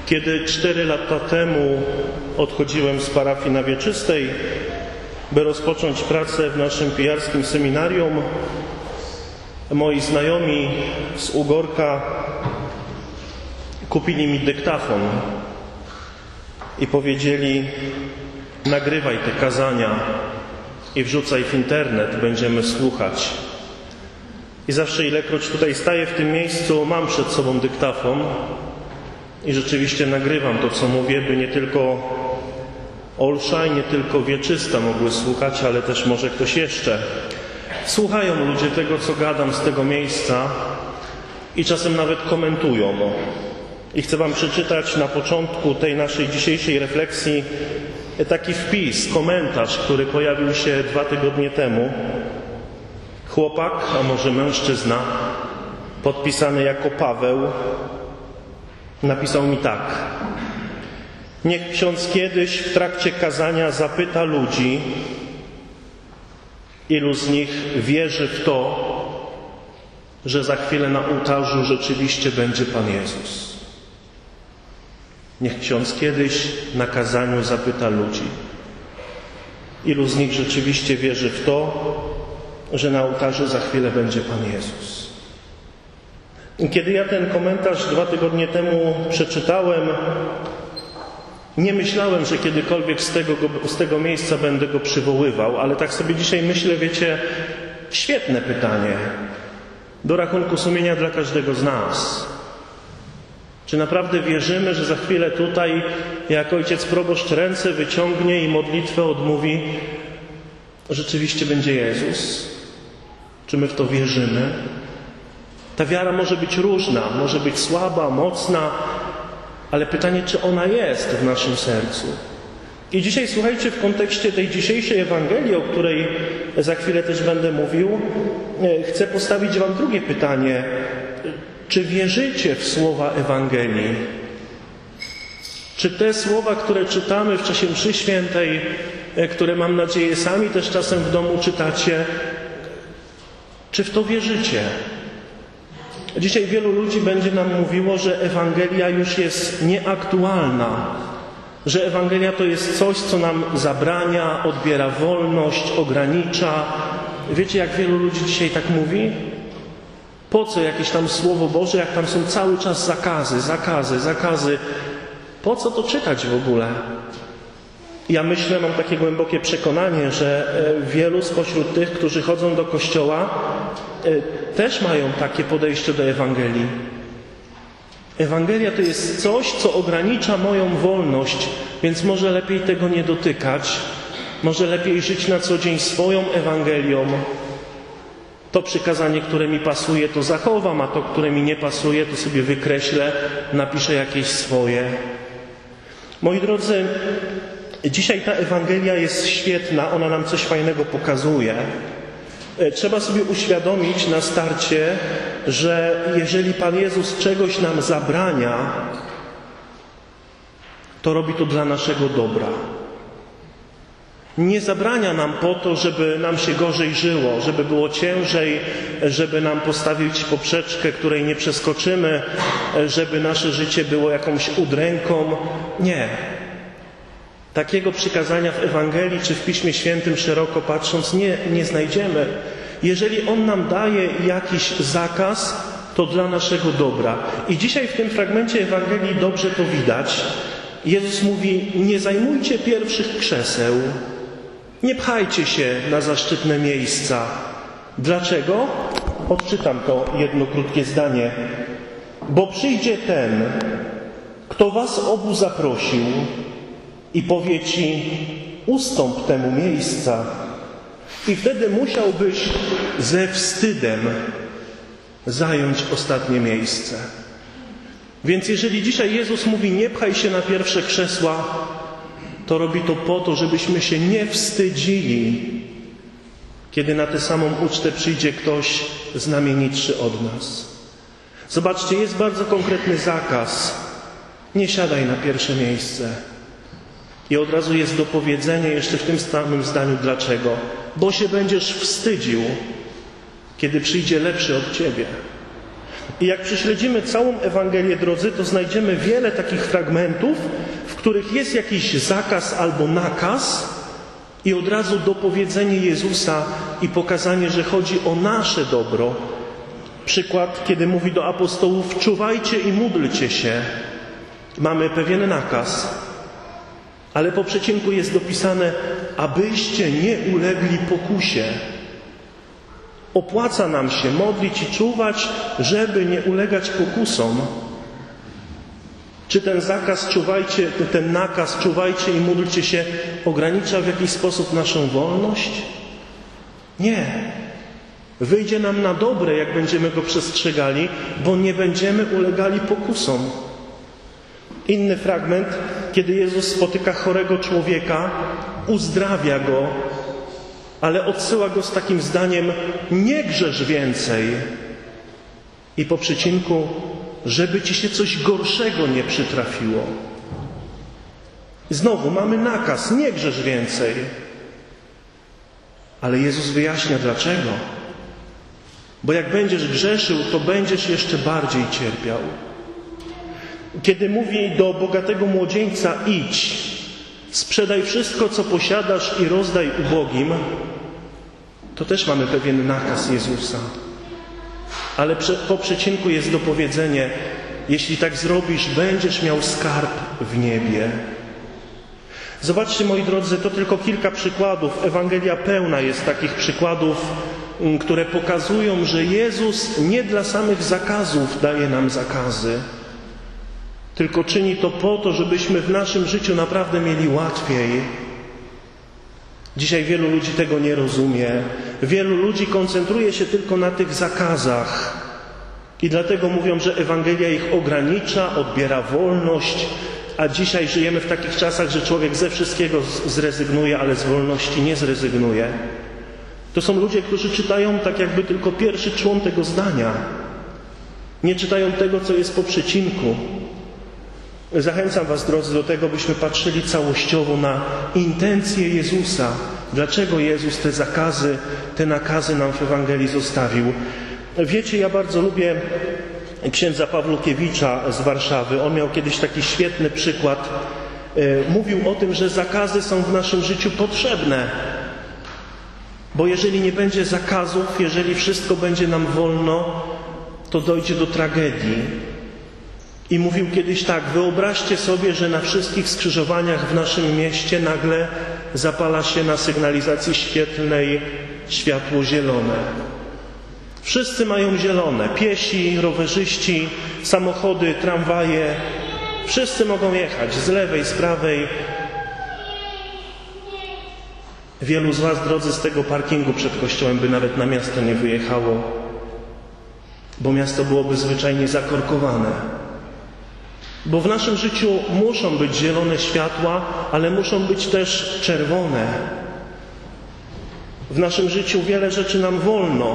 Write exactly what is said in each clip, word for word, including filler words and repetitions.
Kiedy cztery lata temu odchodziłem z parafii na Wieczystej, by rozpocząć pracę w naszym pijarskim seminarium, moi znajomi z Ugorka kupili mi dyktafon i powiedzieli: nagrywaj te kazania i wrzucaj w internet, będziemy słuchać. I zawsze, ilekroć tutaj staję w tym miejscu, mam przed sobą dyktafon i rzeczywiście nagrywam to, co mówię, by nie tylko Olsza i nie tylko Wieczysta mogły słuchać, ale też może ktoś jeszcze. Słuchają ludzie tego, co gadam z tego miejsca i czasem nawet komentują. I chcę wam przeczytać na początku tej naszej dzisiejszej refleksji taki wpis, komentarz, który pojawił się dwa tygodnie temu. Chłopak, a może mężczyzna, podpisany jako Paweł, napisał mi tak: niech ksiądz kiedyś w trakcie kazania zapyta ludzi, ilu z nich wierzy w to, że za chwilę na ołtarzu rzeczywiście będzie Pan Jezus. Niech ksiądz kiedyś na kazaniu zapyta ludzi, ilu z nich rzeczywiście wierzy w to, że na ołtarzu za chwilę będzie Pan Jezus. Kiedy ja ten komentarz dwa tygodnie temu przeczytałem, nie myślałem, że kiedykolwiek z tego, z tego miejsca będę go przywoływał, ale tak sobie dzisiaj myślę, wiecie, świetne pytanie do rachunku sumienia dla każdego z nas. Czy naprawdę wierzymy, że za chwilę tutaj, jak ojciec proboszcz ręce wyciągnie i modlitwę odmówi, rzeczywiście będzie Jezus? Czy my w to wierzymy? Ta wiara może być różna, może być słaba, mocna, ale pytanie, czy ona jest w naszym sercu. I dzisiaj, słuchajcie, w kontekście tej dzisiejszej Ewangelii, o której za chwilę też będę mówił, chcę postawić wam drugie pytanie. Czy wierzycie w słowa Ewangelii? Czy te słowa, które czytamy w czasie mszy świętej, które mam nadzieję sami też czasem w domu czytacie, czy w to wierzycie? Dzisiaj wielu ludzi będzie nam mówiło, że Ewangelia już jest nieaktualna, że Ewangelia to jest coś, co nam zabrania, odbiera wolność, ogranicza. Wiecie, jak wielu ludzi dzisiaj tak mówi? Po co jakieś tam Słowo Boże, jak tam są cały czas zakazy, zakazy, zakazy? Po co to czytać w ogóle? Ja myślę, mam takie głębokie przekonanie, że wielu spośród tych, którzy chodzą do kościoła, też mają takie podejście do Ewangelii. Ewangelia to jest coś, co ogranicza moją wolność, więc może lepiej tego nie dotykać, może lepiej żyć na co dzień swoją Ewangelią. To przykazanie, które mi pasuje, to zachowam, a to, które mi nie pasuje, to sobie wykreślę, napiszę jakieś swoje. Moi drodzy, dzisiaj ta Ewangelia jest świetna, ona nam coś fajnego pokazuje. Trzeba sobie uświadomić na starcie, że jeżeli Pan Jezus czegoś nam zabrania, to robi to dla naszego dobra. Nie zabrania nam po to, żeby nam się gorzej żyło, żeby było ciężej, żeby nam postawić poprzeczkę, której nie przeskoczymy, żeby nasze życie było jakąś udręką. Nie. Takiego przykazania w Ewangelii czy w Piśmie Świętym szeroko patrząc nie, nie znajdziemy. Jeżeli On nam daje jakiś zakaz, to dla naszego dobra. I dzisiaj w tym fragmencie Ewangelii dobrze to widać. Jezus mówi: nie zajmujcie pierwszych krzeseł, nie pchajcie się na zaszczytne miejsca. Dlaczego? Odczytam to jedno krótkie zdanie. Bo przyjdzie ten, kto was obu zaprosił i powie ci: ustąp temu miejsca. I wtedy musiałbyś ze wstydem zająć ostatnie miejsce. Więc jeżeli dzisiaj Jezus mówi: nie pchaj się na pierwsze krzesła, to robi to po to, żebyśmy się nie wstydzili, kiedy na tę samą ucztę przyjdzie ktoś znamienitszy od nas. Zobaczcie, jest bardzo konkretny zakaz. Nie siadaj na pierwsze miejsce. I od razu jest dopowiedzenie jeszcze w tym samym zdaniu dlaczego. Bo się będziesz wstydził, kiedy przyjdzie lepszy od ciebie. I jak prześledzimy całą Ewangelię, drodzy, to znajdziemy wiele takich fragmentów, w których jest jakiś zakaz albo nakaz i od razu dopowiedzenie Jezusa i pokazanie, że chodzi o nasze dobro. Przykład, kiedy mówi do apostołów: czuwajcie i módlcie się. Mamy pewien nakaz, ale po przecinku jest dopisane: abyście nie ulegli pokusie. Opłaca nam się modlić i czuwać, żeby nie ulegać pokusom. Czy ten zakaz czuwajcie, ten nakaz czuwajcie i módlcie się ogranicza w jakiś sposób naszą wolność? Nie. Wyjdzie nam na dobre, jak będziemy go przestrzegali, bo nie będziemy ulegali pokusom. Inny fragment, kiedy Jezus spotyka chorego człowieka, uzdrawia go, ale odsyła go z takim zdaniem: nie grzesz więcej. I po przecinku: żeby ci się coś gorszego nie przytrafiło. Znowu mamy nakaz: nie grzesz więcej. Ale Jezus wyjaśnia dlaczego. Bo jak będziesz grzeszył, to będziesz jeszcze bardziej cierpiał. Kiedy mówi do bogatego młodzieńca: idź, sprzedaj wszystko, co posiadasz i rozdaj ubogim, to też mamy pewien nakaz Jezusa. Ale po przecinku jest dopowiedzenie: jeśli tak zrobisz, będziesz miał skarb w niebie. Zobaczcie, moi drodzy, to tylko kilka przykładów. Ewangelia pełna jest takich przykładów, które pokazują, że Jezus nie dla samych zakazów daje nam zakazy, tylko czyni to po to, żebyśmy w naszym życiu naprawdę mieli łatwiej. Dzisiaj wielu ludzi tego nie rozumie. Wielu ludzi koncentruje się tylko na tych zakazach i dlatego mówią, że Ewangelia ich ogranicza, odbiera wolność, a dzisiaj żyjemy w takich czasach, że człowiek ze wszystkiego zrezygnuje, ale z wolności nie zrezygnuje. To są ludzie, którzy czytają tak jakby tylko pierwszy człon tego zdania. Nie czytają tego, co jest po przecinku. Zachęcam was, drodzy, do tego, byśmy patrzyli całościowo na intencje Jezusa. Dlaczego Jezus te zakazy, te nakazy nam w Ewangelii zostawił? Wiecie, ja bardzo lubię księdza Pawlukiewicza z Warszawy. On miał kiedyś taki świetny przykład. Mówił o tym, że zakazy są w naszym życiu potrzebne. Bo jeżeli nie będzie zakazów, jeżeli wszystko będzie nam wolno, to dojdzie do tragedii. I mówił kiedyś tak: wyobraźcie sobie, że na wszystkich skrzyżowaniach w naszym mieście nagle zapala się na sygnalizacji świetlnej światło zielone. Wszyscy mają zielone. Piesi, rowerzyści, samochody, tramwaje. Wszyscy mogą jechać z lewej, z prawej. Wielu z was, drodzy, z tego parkingu przed kościołem by nawet na miasto nie wyjechało, bo miasto byłoby zwyczajnie zakorkowane. Bo w naszym życiu muszą być zielone światła, ale muszą być też czerwone. W naszym życiu wiele rzeczy nam wolno,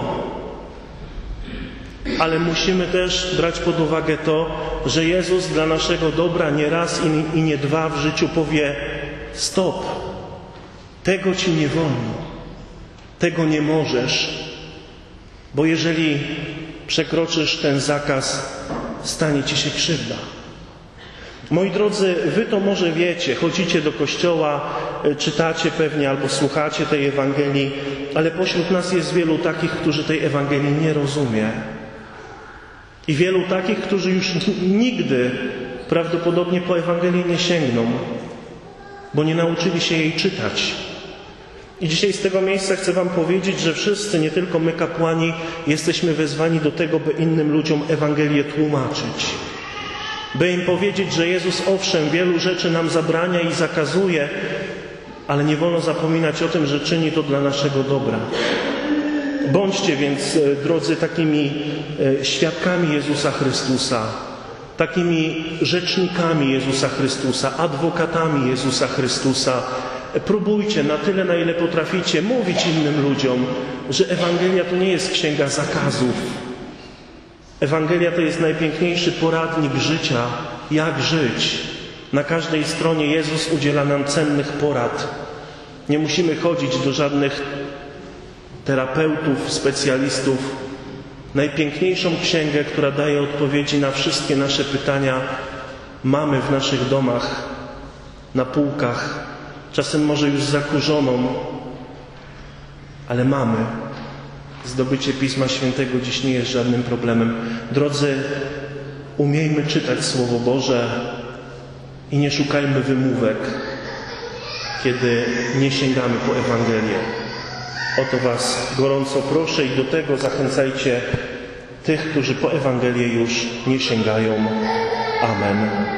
ale musimy też brać pod uwagę to, że Jezus dla naszego dobra nie raz i nie dwa w życiu powie: stop, tego ci nie wolno, tego nie możesz, bo jeżeli przekroczysz ten zakaz, stanie ci się krzywda. Moi drodzy, wy to może wiecie, chodzicie do kościoła, czytacie pewnie albo słuchacie tej Ewangelii, ale pośród nas jest wielu takich, którzy tej Ewangelii nie rozumie. I wielu takich, którzy już nigdy prawdopodobnie po Ewangelii nie sięgną, bo nie nauczyli się jej czytać. I dzisiaj z tego miejsca chcę wam powiedzieć, że wszyscy, nie tylko my kapłani, jesteśmy wezwani do tego, by innym ludziom Ewangelię tłumaczyć. By im powiedzieć, że Jezus owszem wielu rzeczy nam zabrania i zakazuje, ale nie wolno zapominać o tym, że czyni to dla naszego dobra. Bądźcie więc, drodzy, takimi świadkami Jezusa Chrystusa, takimi rzecznikami Jezusa Chrystusa, adwokatami Jezusa Chrystusa. Próbujcie na tyle, na ile potraficie, mówić innym ludziom, że Ewangelia to nie jest księga zakazów. Ewangelia to jest najpiękniejszy poradnik życia, jak żyć. Na każdej stronie Jezus udziela nam cennych porad. Nie musimy chodzić do żadnych terapeutów, specjalistów, Najpiękniejszą księgę, która daje odpowiedzi na wszystkie nasze pytania, mamy w naszych domach, na półkach, czasem może już zakurzoną, ale mamy. Zdobycie Pisma Świętego dziś nie jest żadnym problemem. Drodzy, umiejmy czytać Słowo Boże i nie szukajmy wymówek, kiedy nie sięgamy po Ewangelię. O to Was gorąco proszę i do tego zachęcajcie tych, którzy po Ewangelię już nie sięgają. Amen.